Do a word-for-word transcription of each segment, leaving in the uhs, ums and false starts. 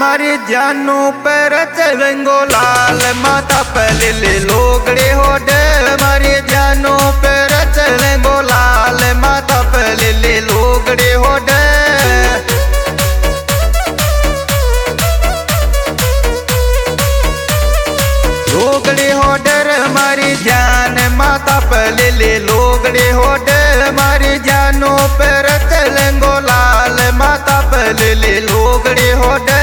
मारी जानू पर चलेंगो लाल माथा पे ले लोगड़े हो डे। मारी जानू पर चलेंगो लाल माथा पे ले लोगड़े हो डे। लोगड़े हो डर मारी जान माथा पे ले लोगड़े हो डे। मारी जानू पर चलेंगो लाल माथा पे ले लोगड़े हो डे।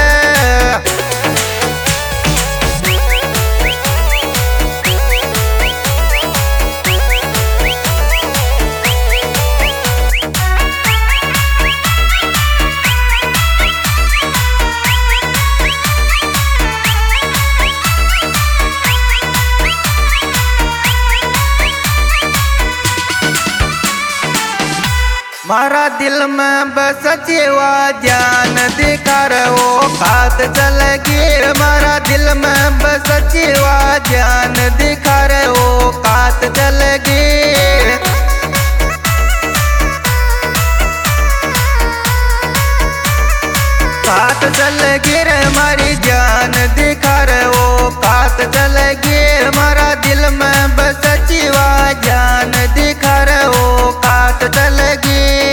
मारा दिल में बस जीवा जान दिखा रहो बात चलेगी। मारा दिल में बस जीवा जान दिखा रहो बात चलेगी। बात चलेगी रे मारी जान दिखा रहो बात चलेगी। मारा दिल में बस जीवा जान दिखा रहो बात चलेगी।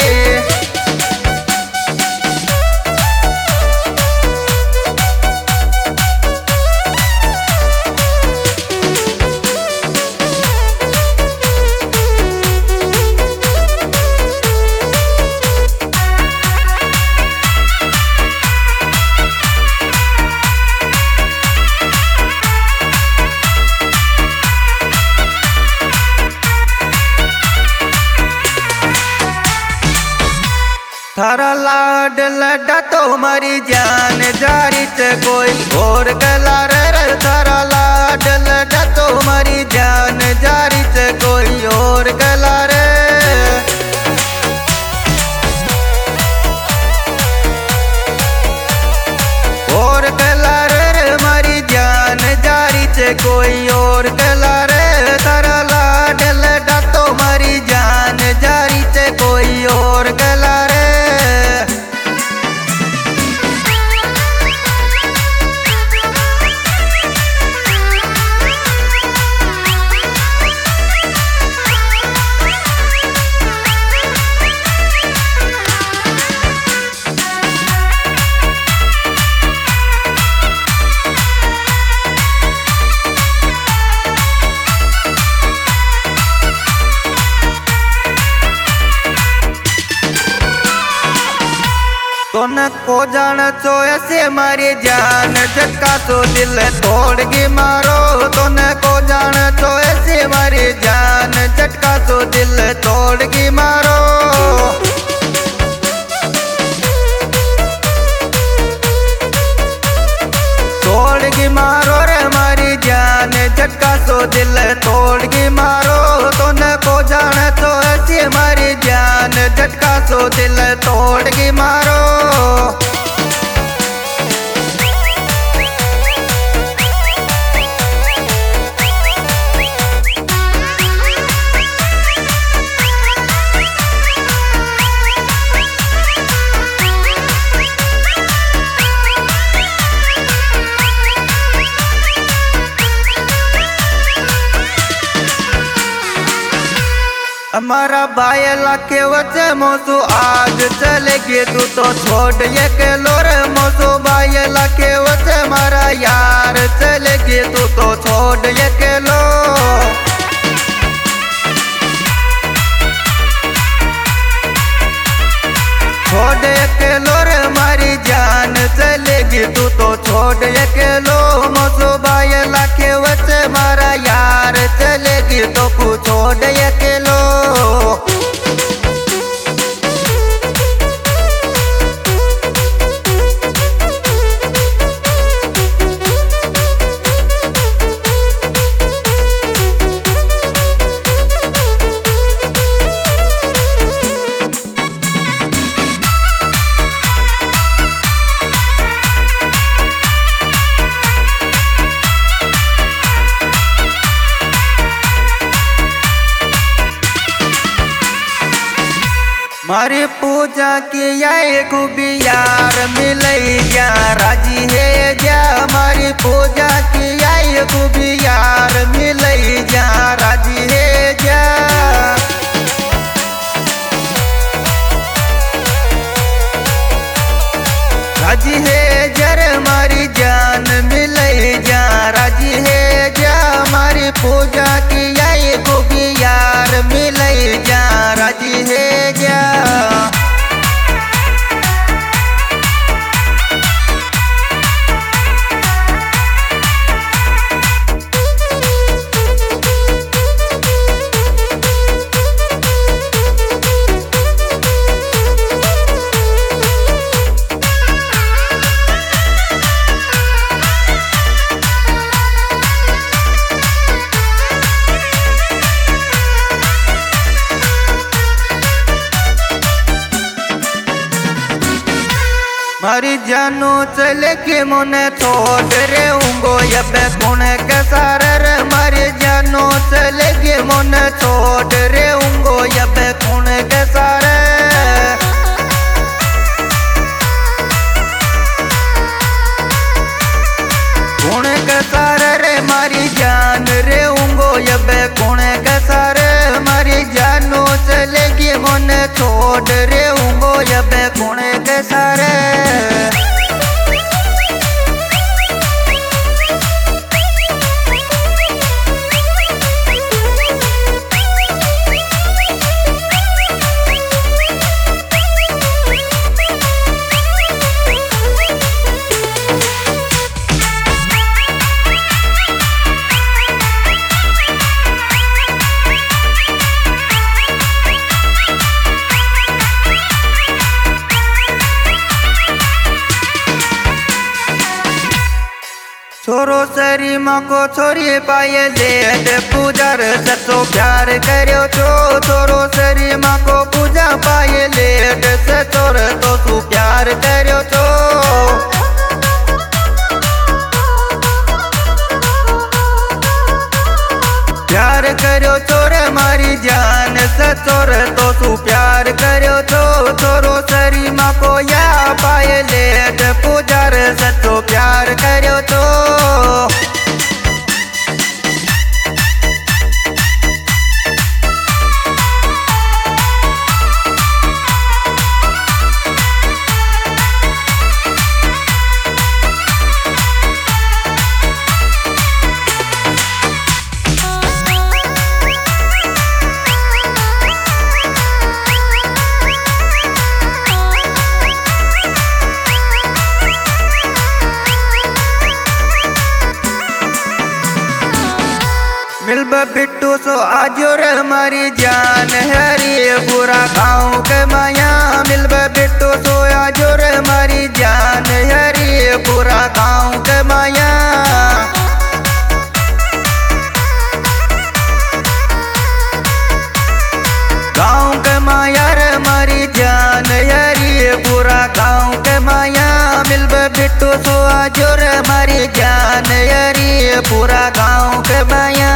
थारा लाड लड्डा तो मारी जान जारी से कोई और गला रे। थारा लाड लड्डा तो मारी जान जारी से कोई और गला रे। और गला रे मारी जान जारी से कोई और गला रे। थारा लाड लड्डा तो मारी जान जारी से कोई और गला रे। तोने को जान चो ऐसे मारी जान झटका तो दिल तोड़गी मारो। तोने को जान चो ऐसे मारी जान झटका तो दिल तोड़गी मारो। तोड़गी मारो रे मारी जान झटका तो दिल तोड़गी मारो। तोने को जान चो ऐसे मारी जान झटका तो दिल तोड़गी मारो। हमारा बायला के वचे मोसू आज चलेगी तू तो छोड़ ये के लोर। मोसू बायला के वचे मारा यार चलेगी तू तो छोड़ ये के लो। छोड़ ये के लोर मारी जान चलेगी तू तो छोड़ ये के लो। मोसू बायला के वचे मारा यार चलेगी तो तू छोड़ ये के लो। मारी पूछ पूजा किया खूबी यार मिले जा राजी है जा हमारी पूजा किया खूबी यार मिले जा राजी है जा राजी है जर हमारी जान मिले जा राजी है जा हमारी पूजा किया खूबी यार मिले जा राजी है जा मारी जानू चले के मोने छोड़ रे उंगो यब कौन के सारे मारी जानू चले के मोने छोड़ रे उंगो यब कौन के सारे कौन के सारे रे मारी जान रे उंगो यब कौन के सारे मारी जानू चले के मोने छोड़ रे उंगो यब कौन के सारे छोरो सरी माँ को छोरी पाए लेट पूजार सचो प्यार करो छो छोरो सरी माँ को पूजा पाए लेट सचोर तो तू प्यार करो छो प्यार करो छोर मारी जान सचोर तो तू प्यार करो छो छोरो सरी माँ को या पाए लेट पूजार सचो प्यार करो छो मिलब बिट्टू सो आजो रे हमारी जान हरी बुरा गाँव के माया मिलब बिट्टू सो आजो रे हमारी जान हरी बुरा गाँव के माया गाँव के माया रे हमारी जान हरी बुरा गाँव के माया मिलब बिट्टू सो आजो रे हमारी जान हरी पूरा गाँव के माया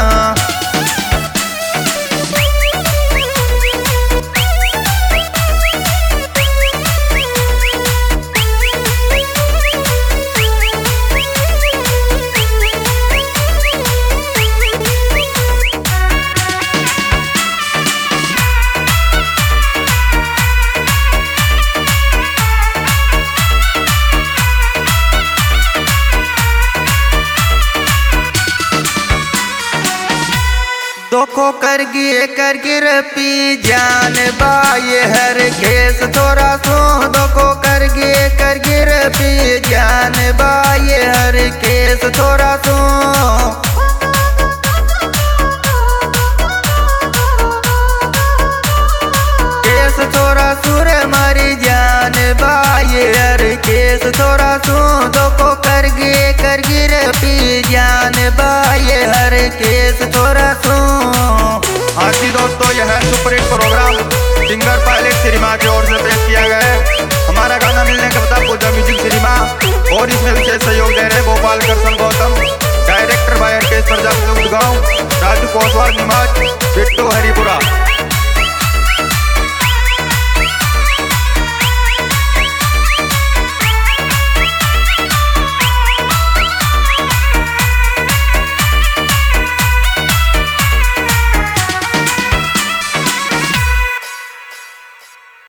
दोखो कर गिए कर गिर पी जान बाये हर केस थोड़ा सो दोखो कर गिए कर गिर पी जान बाये हर केस थोड़ा सो केस थोड़ा सुर मारी जान बाये हर केस थोड़ा सो दोखो कर गिए कर गिर पी जान बाये हर केस थोड़ा सो। हाँ जी दोस्तों, यह है super hit program singer pilot cinema की ओर से पेश किया गया है। हमारा गाना मिलने का पता पूजा म्यूजिक सिनेमा और इसमें विशेष सहयोग दे रहे Gopal Krishna Gautam, director by N K Prajapati गाँव, राजू कोसवाल निमाज, बिट्टू हरिपुरा।